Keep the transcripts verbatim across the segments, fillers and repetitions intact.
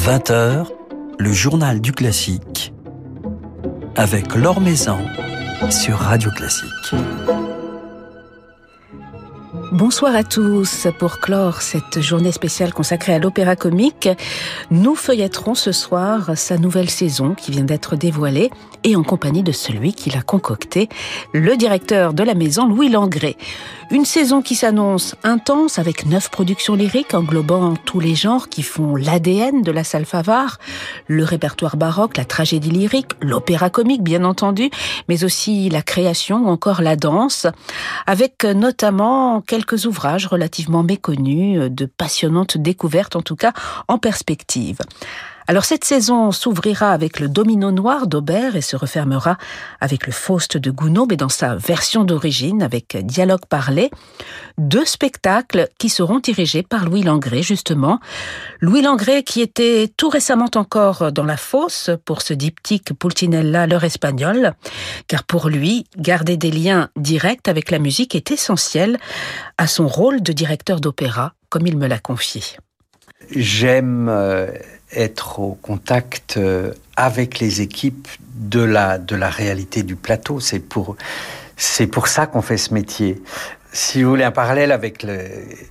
vingt heures, le journal du classique avec Laure Maison sur Radio Classique. Bonsoir à tous. Pour clore cette journée spéciale consacrée à l'opéra comique, nous feuilletterons ce soir sa nouvelle saison qui vient d'être dévoilée et en compagnie de celui qui l'a concoctée, le directeur de la maison, Louis Langret. Une saison qui s'annonce intense avec neuf productions lyriques englobant tous les genres qui font l'A D N de la salle Favart, le répertoire baroque, la tragédie lyrique, l'opéra comique bien entendu, mais aussi la création ou encore la danse, avec notamment quelques ouvrages relativement méconnus, de passionnantes découvertes en tout cas en perspective. Alors cette saison s'ouvrira avec le Domino noir d'Auber et se refermera avec le Faust de Gounod, mais dans sa version d'origine avec dialogue parlé. Deux spectacles qui seront dirigés par Louis Langret justement. Louis Langret qui était tout récemment encore dans la fosse pour ce diptyque Pulcinella, l'heure espagnole, car pour lui, garder des liens directs avec la musique est essentiel à son rôle de directeur d'opéra, comme il me l'a confié. J'aime euh, être au contact euh, avec les équipes de la, de la réalité du plateau. C'est pour, c'est pour ça qu'on fait ce métier. Si vous voulez un parallèle avec le,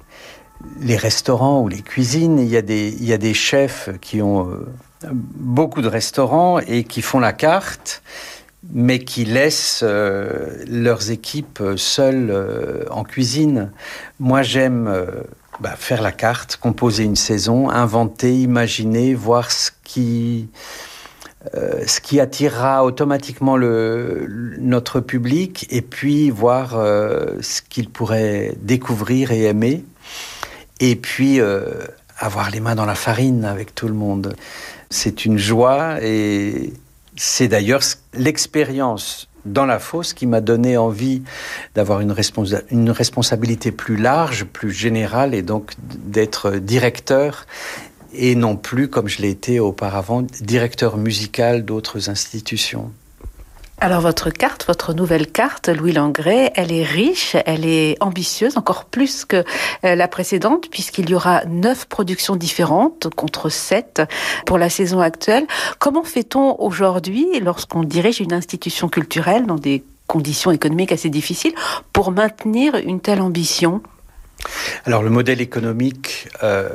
les restaurants ou les cuisines, il y a des, il y a des chefs qui ont euh, beaucoup de restaurants et qui font la carte, mais qui laissent euh, leurs équipes seules euh, en cuisine. Moi, j'aime... Euh, Bah, faire la carte, composer une saison, inventer, imaginer, voir ce qui, euh, ce qui attirera automatiquement le, notre public et puis voir euh, ce qu'il pourrait découvrir et aimer. Et puis euh, avoir les mains dans la farine avec tout le monde. C'est une joie et c'est d'ailleurs l'expérience dans la fosse qui m'a donné envie d'avoir une, responsa- une responsabilité plus large, plus générale, et donc d'être directeur, et non plus, comme je l'ai été auparavant, directeur musical d'autres institutions. Alors votre carte, votre nouvelle carte, Louis Langret, elle est riche, elle est ambitieuse, encore plus que euh, la précédente, puisqu'il y aura neuf productions différentes contre sept pour la saison actuelle. Comment fait-on aujourd'hui, lorsqu'on dirige une institution culturelle dans des conditions économiques assez difficiles, pour maintenir une telle ambition ? Alors le modèle économique euh,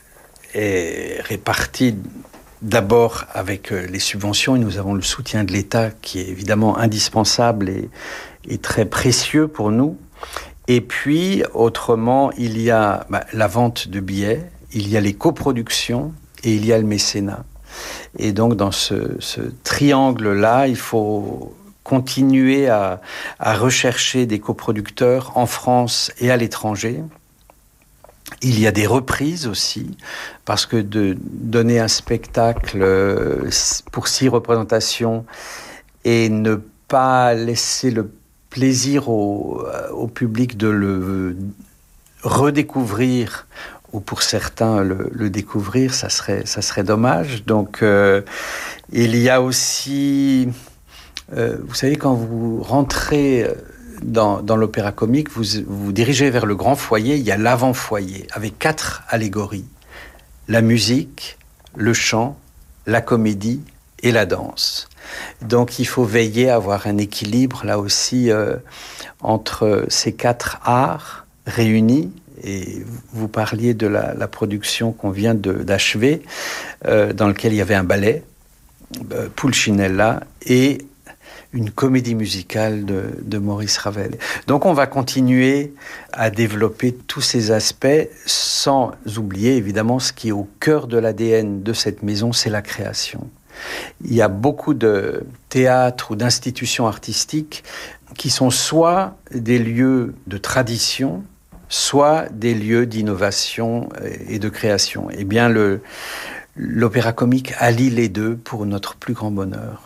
est réparti d'abord avec les subventions, et nous avons le soutien de l'État qui est évidemment indispensable et, et très précieux pour nous. Et puis, autrement, il y a bah, la vente de billets, il y a les coproductions et il y a le mécénat. Et donc, dans ce, ce triangle-là, il faut continuer à, à rechercher des coproducteurs en France et à l'étranger. Il y a des reprises aussi, parce que de donner un spectacle pour six représentations et ne pas laisser le plaisir au, au public de le redécouvrir, ou pour certains le, le découvrir, ça serait, ça serait dommage. Donc euh, il y a aussi, euh, vous savez, quand vous rentrez Dans, dans l'opéra comique, vous vous dirigez vers le grand foyer, il y a l'avant-foyer, avec quatre allégories. La musique, le chant, la comédie et la danse. Donc il faut veiller à avoir un équilibre, là aussi, euh, entre ces quatre arts réunis. Et vous parliez de la, la production qu'on vient de, d'achever, euh, dans laquelle il y avait un ballet, euh, Pulcinella, et une comédie musicale de, de Maurice Ravel. Donc on va continuer à développer tous ces aspects sans oublier évidemment ce qui est au cœur de l'A D N de cette maison, c'est la création. Il y a beaucoup de théâtres ou d'institutions artistiques qui sont soit des lieux de tradition, soit des lieux d'innovation et de création. Eh bien, le, l'opéra comique allie les deux pour notre plus grand bonheur.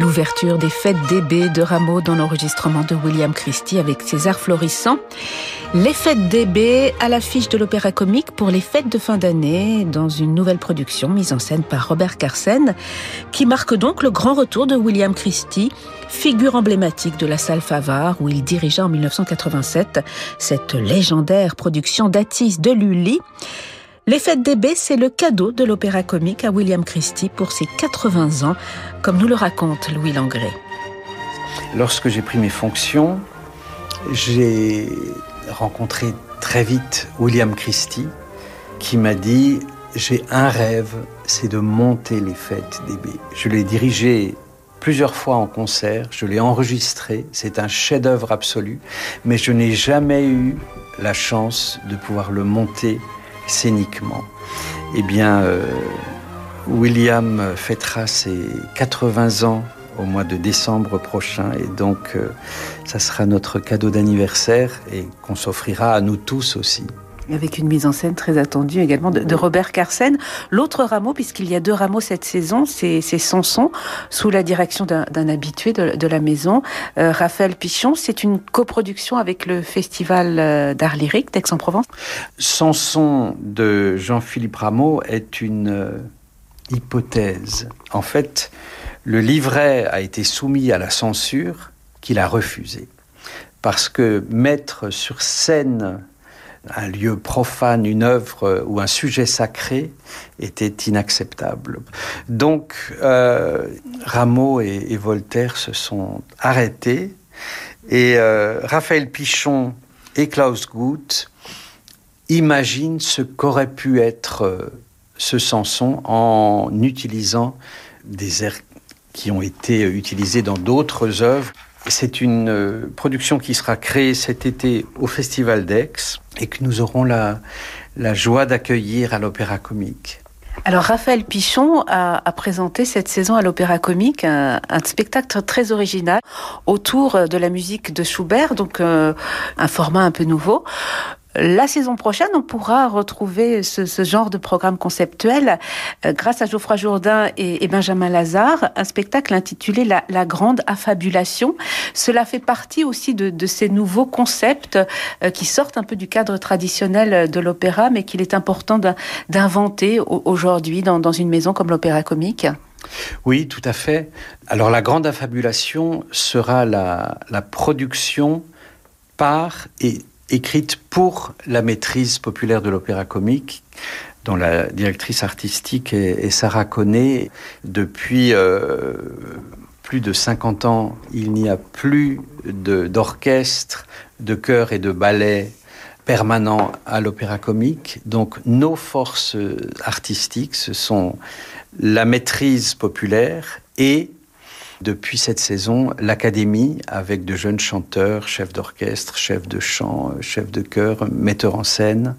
l'ouverture des fêtes d'E B de Rameau dans l'enregistrement de William Christie avec César Florissant. Les fêtes d'E B à l'affiche de l'Opéra-Comique pour les fêtes de fin d'année dans une nouvelle production mise en scène par Robert Carsen qui marque donc le grand retour de William Christie, figure emblématique de la salle Favart où il dirigea en dix-neuf cent quatre-vingt-sept cette légendaire production d'Atis de Lully. Les fêtes d'E B, c'est le cadeau de l'Opéra-Comique à William Christie pour ses quatre-vingts ans, comme nous le raconte Louis Langrée. Lorsque j'ai pris mes fonctions, j'ai rencontré très vite William Christie qui m'a dit « J'ai un rêve, c'est de monter les fêtes d'E B ». Je l'ai dirigé plusieurs fois en concert, je l'ai enregistré, c'est un chef-d'œuvre absolu, mais je n'ai jamais eu la chance de pouvoir le monter scéniquement. Eh bien, euh, William fêtera ses quatre-vingts ans au mois de décembre prochain et donc euh, ça sera notre cadeau d'anniversaire et qu'on s'offrira à nous tous aussi. Avec une mise en scène très attendue également de, de Robert Carsen. L'autre Rameau, puisqu'il y a deux Rameaux cette saison, c'est, c'est Samson, sous la direction d'un, d'un habitué de, de la maison, euh, Raphaël Pichon. C'est une coproduction avec le Festival d'Art Lyrique d'Aix-en-Provence. Samson de Jean-Philippe Rameau est une euh, hypothèse. En fait, le livret a été soumis à la censure qu'il a refusé. Parce que mettre sur scène un lieu profane, une œuvre ou un sujet sacré était inacceptable. Donc, euh, Rameau et, et Voltaire se sont arrêtés et euh, Raphaël Pichon et Klaus Guth imaginent ce qu'aurait pu être euh, ce Samson en utilisant des airs qui ont été utilisés dans d'autres œuvres. C'est une euh, production qui sera créée cet été au Festival d'Aix et que nous aurons la, la joie d'accueillir à l'Opéra-Comique. Alors Raphaël Pichon a, a présenté cette saison à l'Opéra-Comique un, un spectacle très original autour de la musique de Schubert, donc euh, un format un peu nouveau. La saison prochaine, on pourra retrouver ce, ce genre de programme conceptuel euh, grâce à Geoffroy Jourdain et, et Benjamin Lazare, un spectacle intitulé La, la Grande Affabulation. Cela fait partie aussi de, de ces nouveaux concepts euh, qui sortent un peu du cadre traditionnel de l'opéra, mais qu'il est important d'inventer aujourd'hui dans, dans une maison comme l'Opéra-Comique. Oui, tout à fait. Alors la Grande Affabulation sera la, la production par et écrite pour la maîtrise populaire de l'Opéra-Comique, dont la directrice artistique est, est Sarah Connet. Depuis euh, plus de cinquante ans, il n'y a plus de, d'orchestre, de chœur et de ballet permanent à l'Opéra-Comique. Donc nos forces artistiques, ce sont la maîtrise populaire et depuis cette saison, l'Académie, avec de jeunes chanteurs, chefs d'orchestre, chefs de chant, chefs de chœur, metteurs en scène.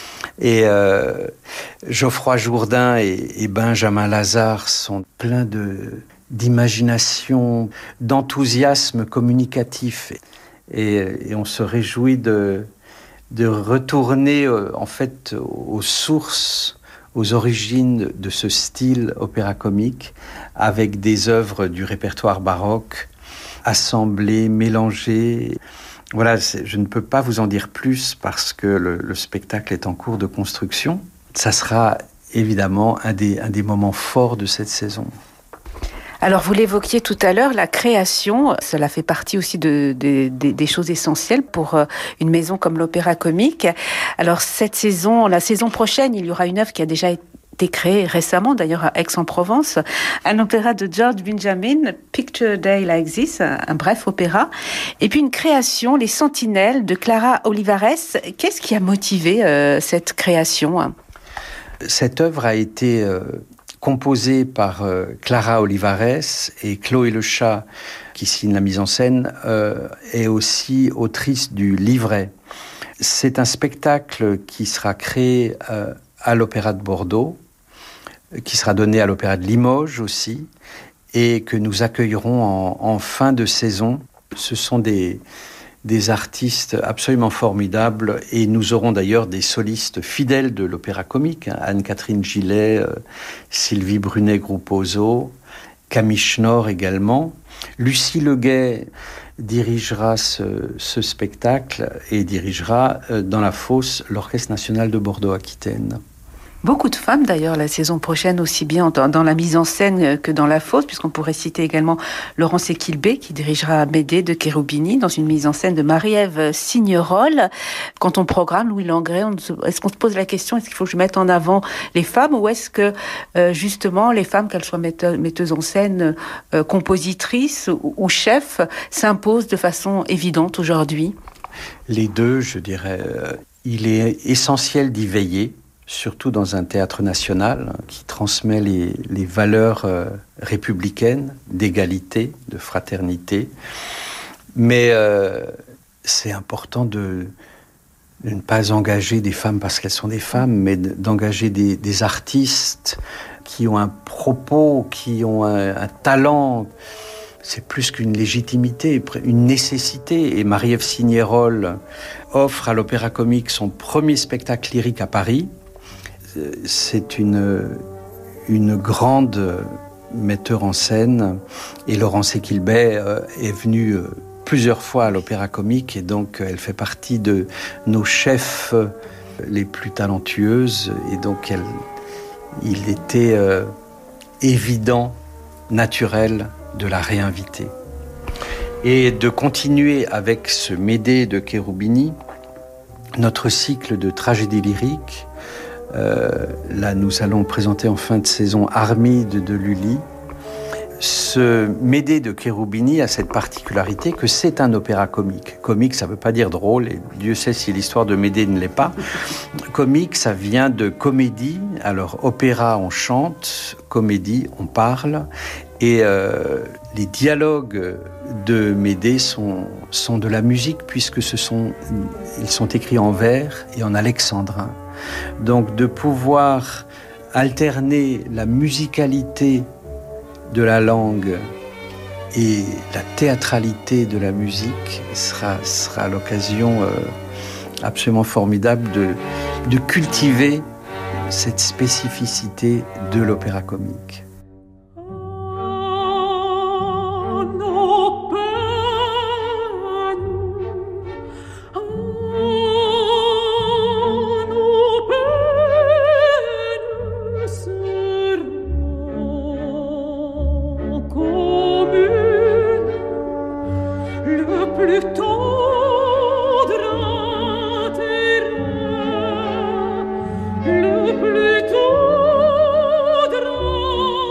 Et euh, Geoffroy Jourdain et, et Benjamin Lazare sont pleins de, d'imagination, d'enthousiasme communicatif. Et, et on se réjouit de, de retourner, en fait, aux sources, aux origines de ce style opéra-comique, avec des œuvres du répertoire baroque, assemblées, mélangées. Voilà, je ne peux pas vous en dire plus parce que le, le spectacle est en cours de construction. Ça sera évidemment un des, un des moments forts de cette saison. Alors, vous l'évoquiez tout à l'heure, la création, cela fait partie aussi de, de, de, des choses essentielles pour une maison comme l'Opéra-Comique. Alors, cette saison, la saison prochaine, il y aura une œuvre qui a déjà été créée récemment, d'ailleurs à Aix-en-Provence, un opéra de George Benjamin, Picture a Day Like This, un, un bref opéra, et puis une création, Les Sentinelles, de Clara Olivares. Qu'est-ce qui a motivé euh, cette création ? Cette œuvre a été Euh... composée par euh, Clara Olivares et Chloé Lechat, qui signe la mise en scène, euh, est aussi autrice du livret. C'est un spectacle qui sera créé euh, à l'Opéra de Bordeaux, qui sera donné à l'Opéra de Limoges aussi, et que nous accueillerons en, en fin de saison. Ce sont des... des artistes absolument formidables et nous aurons d'ailleurs des solistes fidèles de l'Opéra-Comique, hein, Anne-Catherine Gillet, euh, Sylvie Brunet-Grouposo Camille Schnorr également. Lucie Leguet dirigera ce, ce spectacle et dirigera euh, dans la fosse l'Orchestre national de Bordeaux-Aquitaine. Beaucoup de femmes d'ailleurs la saison prochaine, aussi bien dans, dans la mise en scène que dans la fosse, puisqu'on pourrait citer également Laurence Equilbé qui dirigera Médée de Cherubini dans une mise en scène de Marie-Ève Signerol. Quand on programme Louis Langret, on se, est-ce qu'on se pose la question, est-ce qu'il faut que je mette en avant les femmes ou est-ce que euh, justement les femmes, qu'elles soient metteuses, metteuses en scène, euh, compositrices ou, ou chefs, s'imposent de façon évidente aujourd'hui? Les deux, je dirais. Euh, il est essentiel d'y veiller, surtout dans un théâtre national hein, qui transmet les, les valeurs euh, républicaines, d'égalité, de fraternité. Mais euh, c'est important de, de ne pas engager des femmes parce qu'elles sont des femmes, mais d'engager des, des artistes qui ont un propos, qui ont un, un talent. C'est plus qu'une légitimité, une nécessité. Et Marie-Ève Signerol offre à l'Opéra-Comique son premier spectacle lyrique à Paris. C'est une, une grande metteur en scène et Laurence Equilbé est venue plusieurs fois à l'Opéra-Comique et donc elle fait partie de nos chefs les plus talentueuses et donc elle, il était euh, évident, naturel de la réinviter. Et de continuer avec ce Médée de Cherubini, notre cycle de tragédie lyrique. Euh, là, nous allons présenter en fin de saison Armide de Lully. Ce Médée de Cherubini a cette particularité que c'est un opéra comique. Comique, ça ne veut pas dire drôle, et Dieu sait si l'histoire de Médée ne l'est pas. Comique, ça vient de comédie. Alors, opéra, on chante, comédie, on parle. Et euh, les dialogues de Médée sont, sont de la musique, puisque ce sont, ils sont écrits en vers et en alexandrin. Donc de pouvoir alterner la musicalité de la langue et la théâtralité de la musique sera, sera l'occasion euh, absolument formidable de, de cultiver cette spécificité de l'opéra comique. Le plus tendre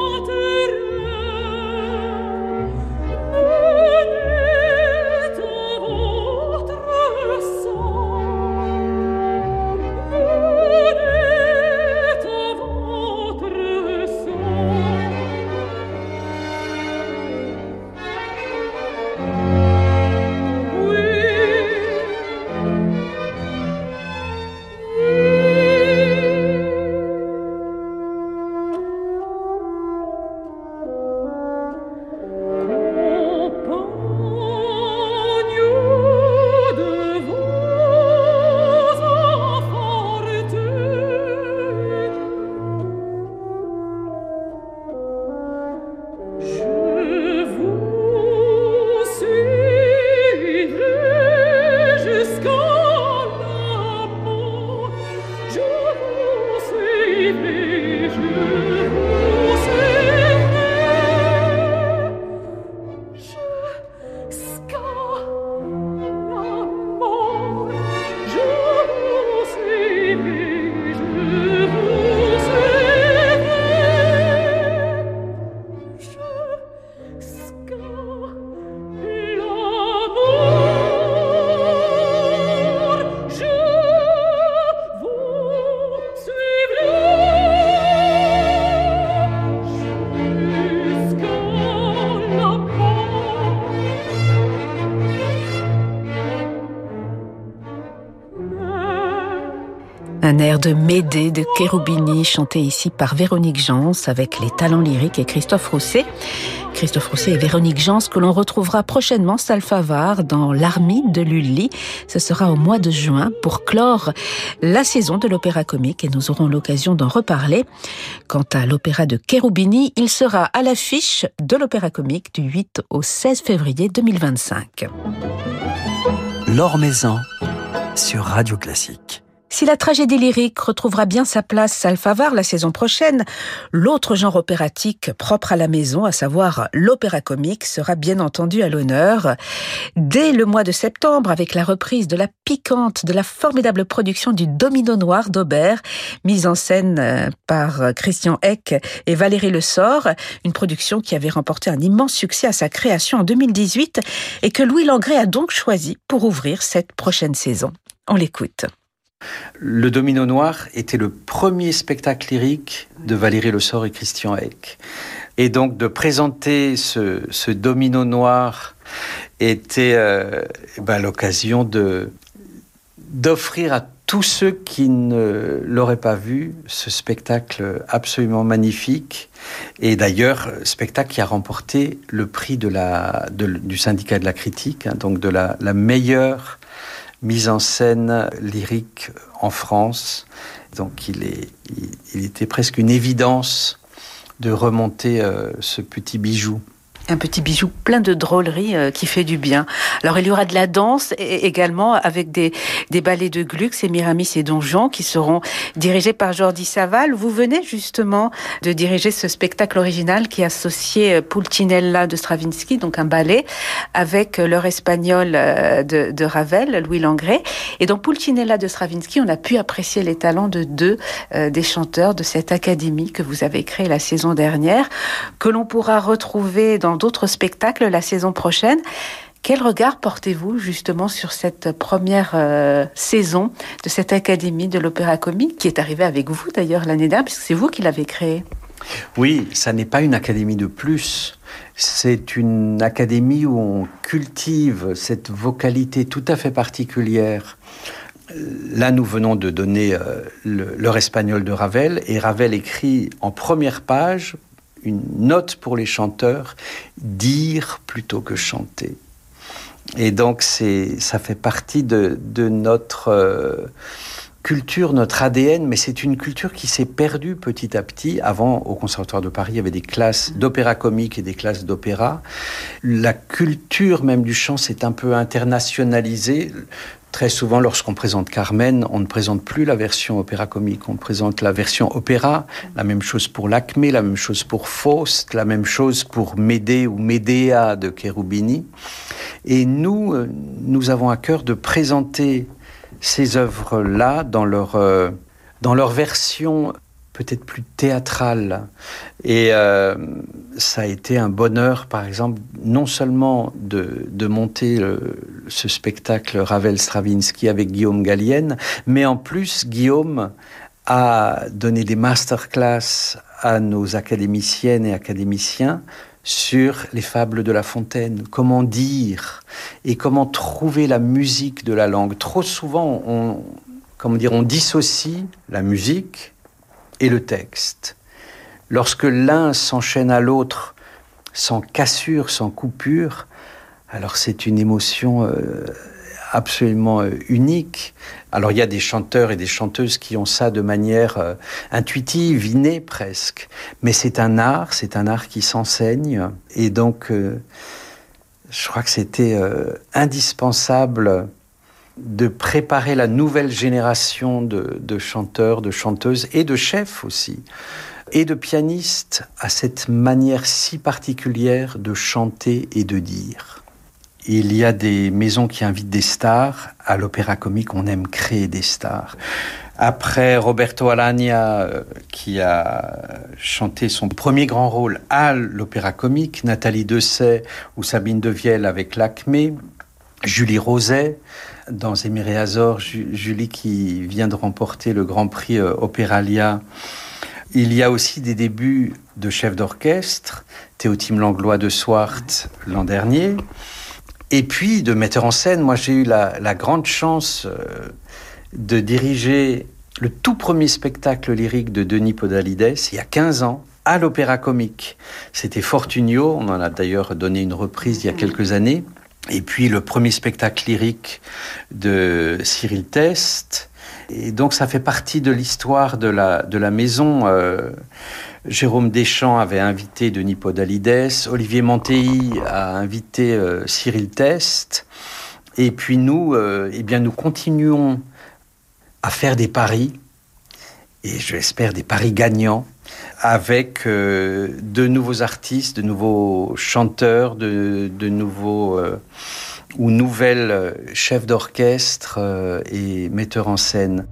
air de Médée de Cherubini, chanté ici par Véronique Jans avec les talents lyriques et Christophe Rousset. Christophe Rousset et Véronique Jans que l'on retrouvera prochainement Salfavar dans l'Armide de Lully. Ce sera au mois de juin pour clore la saison de l'Opéra Comique et nous aurons l'occasion d'en reparler. Quant à l'opéra de Cherubini, il sera à l'affiche de l'Opéra Comique du huit au seize février deux mille vingt-cinq. Laure Maison sur Radio Classique. Si la tragédie lyrique retrouvera bien sa place Salfavar la saison prochaine, l'autre genre opératique propre à la maison, à savoir l'opéra comique, sera bien entendu à l'honneur. Dès le mois de septembre, avec la reprise de la piquante, de la formidable production du Domino Noir d'Aubert, mise en scène par Christian Eck et Valérie Le Sort, une production qui avait remporté un immense succès à sa création en deux mille dix-huit et que Louis Langrée a donc choisi pour ouvrir cette prochaine saison. On l'écoute. Le Domino Noir était le premier spectacle lyrique de Valérie Le Sort et Christian Eck. Et donc de présenter ce, ce Domino Noir était euh, ben, l'occasion de, d'offrir à tous ceux qui ne l'auraient pas vu ce spectacle absolument magnifique. Et d'ailleurs, spectacle qui a remporté le prix de la, de, du syndicat de la critique, hein, donc de la, la meilleure mise en scène lyrique en France. Donc il, est, il, il était presque une évidence de remonter euh, ce petit bijou. Un petit bijou plein de drôleries euh, qui fait du bien. Alors il y aura de la danse et, également avec des, des ballets de Gluck, Sémiramis et Don Juan qui seront dirigés par Jordi Savall. Vous venez justement de diriger ce spectacle original qui associait Pulcinella de Stravinsky, donc un ballet, avec l'heure espagnole de, de Ravel, Louis Langrée. Et dans Pulcinella de Stravinsky, on a pu apprécier les talents de deux euh, des chanteurs de cette académie que vous avez créée la saison dernière, que l'on pourra retrouver dans d'autres spectacles la saison prochaine. Quel regard portez-vous justement sur cette première euh, saison de cette Académie de l'Opéra Comique qui est arrivée avec vous d'ailleurs l'année dernière, puisque c'est vous qui l'avez créée? Oui, ça n'est pas une académie de plus. C'est une académie où on cultive cette vocalité tout à fait particulière. Là, nous venons de donner euh, le, l'heure espagnole de Ravel, et Ravel écrit en première page une note pour les chanteurs, dire plutôt que chanter. Et donc, c'est, ça fait partie de, de notre euh, culture, notre A D N, mais c'est une culture qui s'est perdue petit à petit. Avant, au Conservatoire de Paris, il y avait des classes d'opéra comique et des classes d'opéra. La culture même du chant s'est un peu internationalisée. Très souvent, lorsqu'on présente Carmen, on ne présente plus la version opéra comique, on présente la version opéra. La même chose pour l'Acmé, la même chose pour Faust, la même chose pour Médée ou Médéa de Cherubini. Et nous, nous avons à cœur de présenter ces œuvres-là dans leur, euh, dans leur version peut-être plus théâtrale. Et euh, ça a été un bonheur, par exemple, non seulement de, de monter le, ce spectacle Ravel-Stravinsky avec Guillaume Gallienne, mais en plus, Guillaume a donné des masterclass à nos académiciennes et académiciens sur les fables de La Fontaine, comment dire et comment trouver la musique de la langue. Trop souvent, on, comment dire, on dissocie la musique et le texte. Lorsque l'un s'enchaîne à l'autre sans cassure, sans coupure, alors c'est une émotion euh, absolument euh, unique. Alors il y a des chanteurs et des chanteuses qui ont ça de manière euh, intuitive, innée presque. Mais c'est un art, c'est un art qui s'enseigne. Et donc, euh, je crois que c'était euh, indispensable de préparer la nouvelle génération de, de chanteurs, de chanteuses et de chefs aussi, et de pianistes à cette manière si particulière de chanter et de dire. Il y a des maisons qui invitent des stars. À l'Opéra Comique, on aime créer des stars. Après Roberto Alagna, euh, qui a chanté son premier grand rôle à l'Opéra Comique, Nathalie Dessay ou Sabine Devielle avec l'Acmé, Julie Roset, dans Émir et Azor, Julie qui vient de remporter le Grand Prix euh, Opéralia. Il y a aussi des débuts de chefs d'orchestre, Théotime Langlois de Swart l'an dernier, et puis de metteurs en scène. Moi, j'ai eu la, la grande chance euh, de diriger le tout premier spectacle lyrique de Denis Podalydès, il y a quinze ans, à l'Opéra Comique. C'était Fortunio, on en a d'ailleurs donné une reprise il y a quelques années. Et puis le premier spectacle lyrique de Cyril Teste. Et donc ça fait partie de l'histoire de la, de la maison. Euh, Jérôme Deschamps avait invité Denis Podalydès, Olivier Mantéi a invité euh, Cyril Teste. Et puis nous, euh, eh bien nous continuons à faire des paris, et je l'espère des paris gagnants, avec euh, de nouveaux artistes, de nouveaux chanteurs, de, de nouveaux euh, ou nouvelles chefs d'orchestre euh, et metteurs en scène.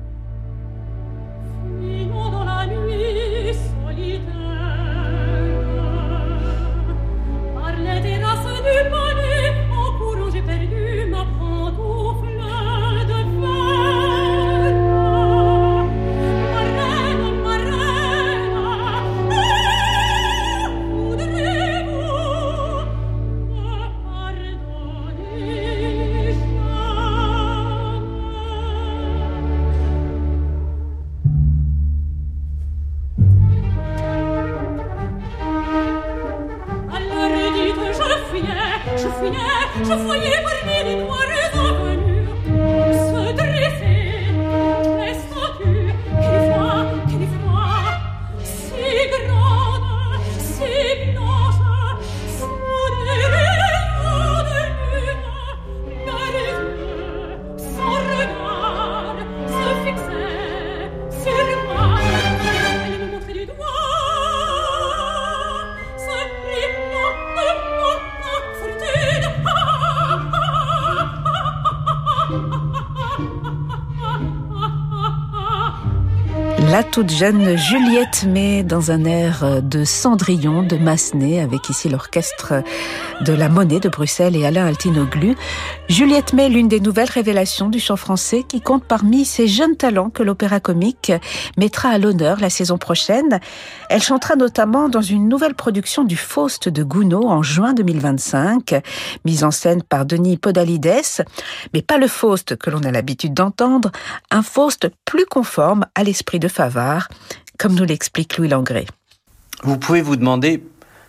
La toute jeune Juliette May dans un air de Cendrillon de Massenet, avec ici l'orchestre de la Monnaie de Bruxelles et Alain Altinoglu. Juliette May, l'une des nouvelles révélations du chant français, qui compte parmi ces jeunes talents que l'Opéra Comique mettra à l'honneur la saison prochaine. Elle chantera notamment dans une nouvelle production du Faust de Gounod en juin deux mille vingt-cinq, mise en scène par Denis Podalydès, mais pas le Faust que l'on a l'habitude d'entendre, un Faust plus conforme à l'esprit de Favart, comme nous l'explique Louis Langrée. Vous pouvez vous demander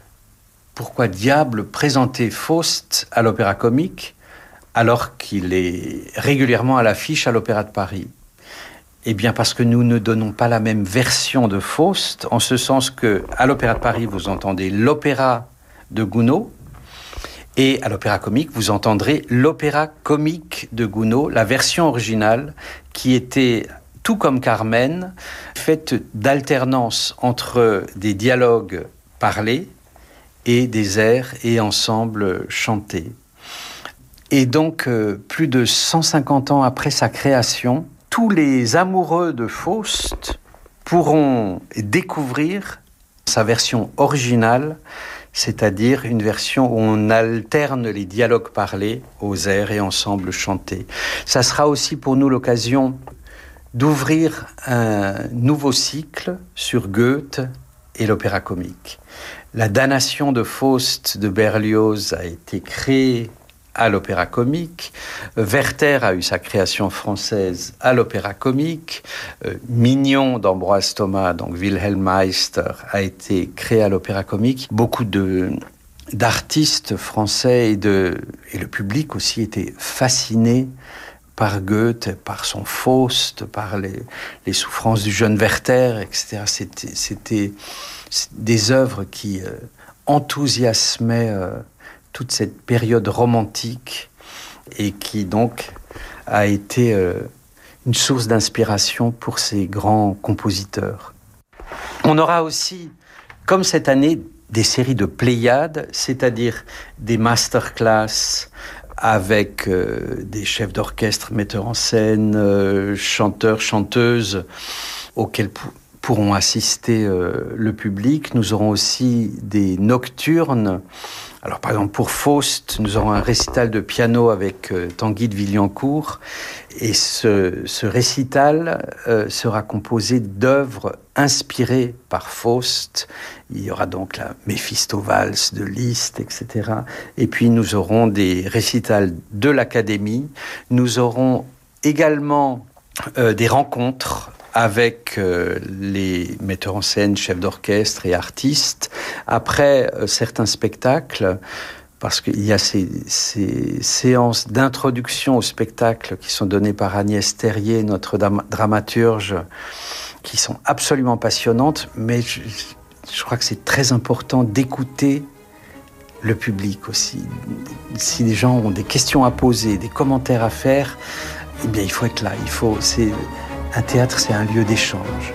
pourquoi diable présenter Faust à l'Opéra Comique alors qu'il est régulièrement à l'affiche à l'Opéra de Paris. Eh bien parce que nous ne donnons pas la même version de Faust, en ce sens que à l'Opéra de Paris vous entendez l'opéra de Gounod, et à l'Opéra Comique vous entendrez l'Opéra Comique de Gounod, la version originale qui était, tout comme Carmen, faite d'alternance entre des dialogues parlés et des airs et ensembles chantés. Et donc, euh, plus de cent cinquante ans après sa création, tous les amoureux de Faust pourront découvrir sa version originale, c'est-à-dire une version où on alterne les dialogues parlés aux airs et ensembles chantés. Ça sera aussi pour nous l'occasion d'ouvrir un nouveau cycle sur Goethe et l'Opéra Comique. La damnation de Faust de Berlioz a été créée à l'Opéra Comique. Werther a eu sa création française à l'Opéra Comique. Euh, Mignon d'Ambroise Thomas, donc Wilhelm Meister, a été créé à l'Opéra Comique. Beaucoup de, d'artistes français et, de, et le public aussi étaient fascinés par Goethe, par son Faust, par les, les souffrances du jeune Werther, et cetera. C'était, c'était des œuvres qui euh, enthousiasmaient euh, toute cette période romantique et qui donc a été euh, une source d'inspiration pour ces grands compositeurs. On aura aussi, comme cette année, des séries de Pléiades, c'est-à-dire des masterclass avec euh, des chefs d'orchestre, metteurs en scène, euh, chanteurs, chanteuses, auxquels pour, pourront assister euh, le public. Nous aurons aussi des nocturnes. Alors, par exemple, pour Faust, nous aurons un récital de piano avec euh, Tanguy de Villancourt. Et ce, ce récital euh, sera composé d'œuvres inspirées par Faust. Il y aura donc la Méphisto-Valse de Liszt, et cetera. Et puis, nous aurons des récitals de l'Académie. Nous aurons également euh, des rencontres avec euh, les metteurs en scène, chefs d'orchestre et artistes. Après euh, certains spectacles, parce qu'il y a ces, ces séances d'introduction au spectacle qui sont données par Agnès Terrier, notre dam- dramaturge, qui sont absolument passionnantes, mais je, je crois que c'est très important d'écouter le public aussi. Si les gens ont des questions à poser, des commentaires à faire, eh bien, il faut être là. Il faut, c'est, un théâtre, c'est un lieu d'échange.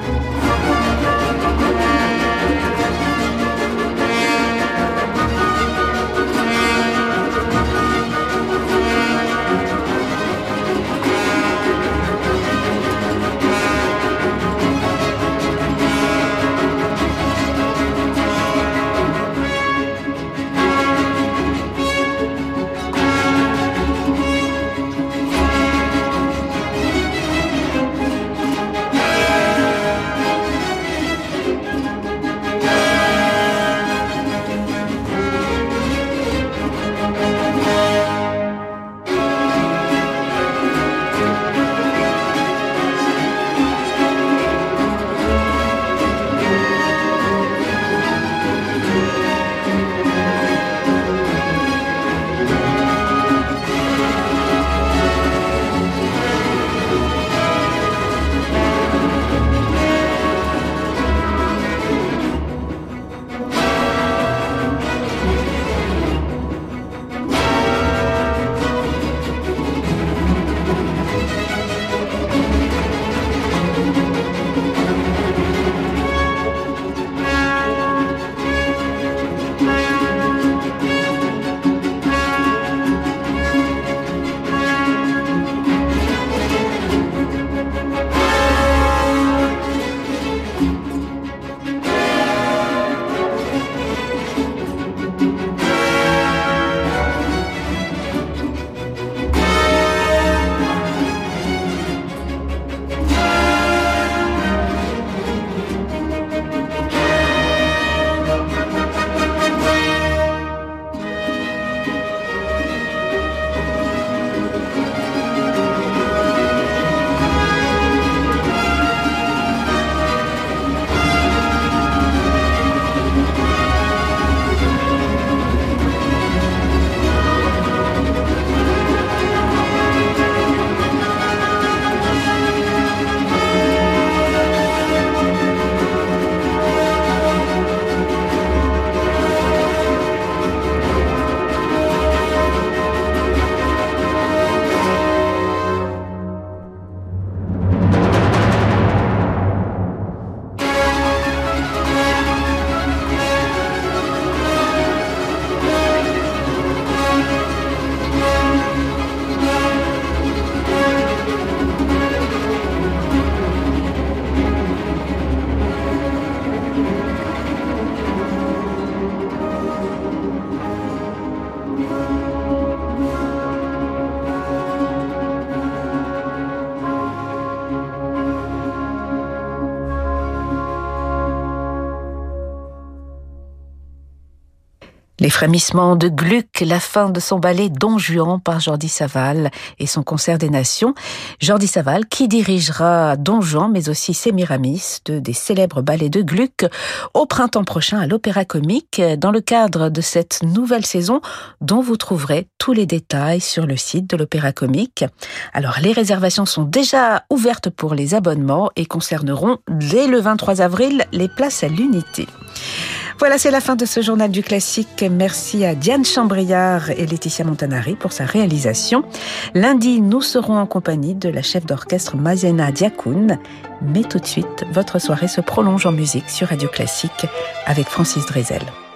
Les frémissements de Gluck, la fin de son ballet Don Juan par Jordi Savall et son concert des Nations. Jordi Savall qui dirigera Don Juan mais aussi Sémiramis, deux des célèbres ballets de Gluck, au printemps prochain à l'Opéra-Comique dans le cadre de cette nouvelle saison dont vous trouverez tous les détails sur le site de l'Opéra-Comique. Alors les réservations sont déjà ouvertes pour les abonnements et concerneront dès le vingt-trois avril les places à l'Unité. Voilà, c'est la fin de ce journal du classique. Merci à Diane Chambriard et Laetitia Montanari pour sa réalisation. Lundi, nous serons en compagnie de la chef d'orchestre Mazena Diakoun. Mais tout de suite, votre soirée se prolonge en musique sur Radio Classique avec Francis Drezel.